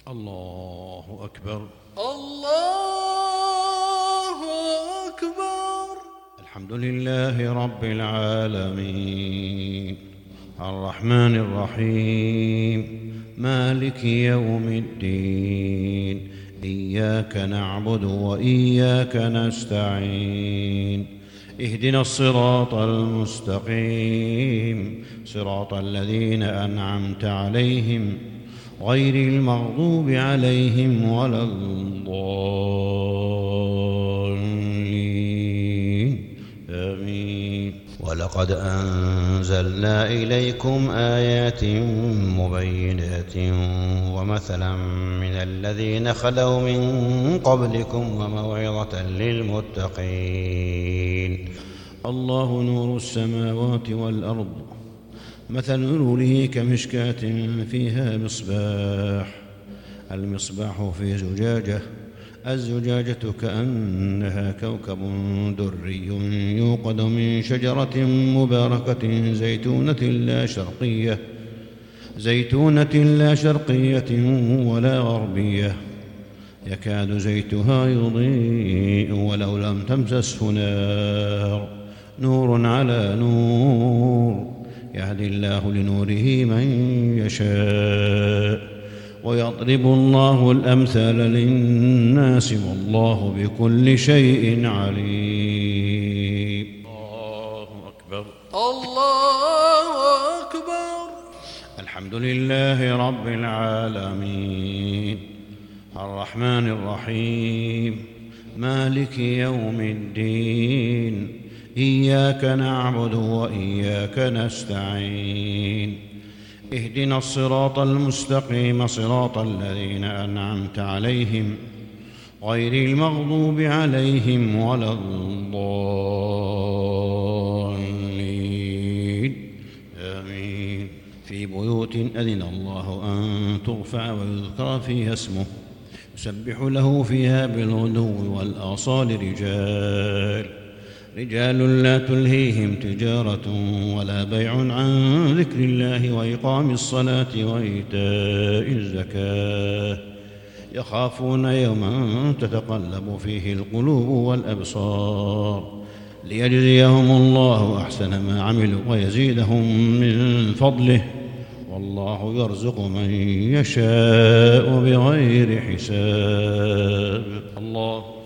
الله أكبر. الله أكبر. الحمد لله رب العالمين الرحمن الرحيم مالك يوم الدين إياك نعبد وإياك نستعين اهدنا الصراط المستقيم صراط الذين أنعمت عليهم غير المغضوب عليهم ولا الضالين آمين. ولقد أنزلنا إليكم آيات مبينات ومثلا من الذين خلوا من قبلكم وموعظة للمتقين. الله نور السماوات والأرض مثل نوره كمشكاة فيها مصباح المصباح في زجاجة الزجاجة كأنها كوكب دري يوقد من شجرة مباركة زيتونة لا شرقية ولا غربية يكاد زيتها يضيء ولو لم تمسسه نور على نور يهدي الله لنوره من يشاء ويضرب الله الأمثال للناس والله بكل شيء عليم. الله أكبر. الله أكبر. الحمد لله رب العالمين الرحمن الرحيم مالك يوم الدين إياك نعبد وإياك نستعين اهدنا الصراط المستقيم صراط الذين أنعمت عليهم غير المغضوب عليهم ولا الضالين آمين. في بيوت أذن الله أن ترفع ويذكر فيها اسمه يسبح له فيها بالغدو والآصال رجال لا تلهيهم تجارة ولا بيع عن ذكر الله وإقام الصلاة وإيتاء الزكاة يخافون يوما تتقلب فيه القلوب والأبصار ليجزيهم الله أحسن ما عملوا ويزيدهم من فضله والله يرزق من يشاء بغير حساب. الله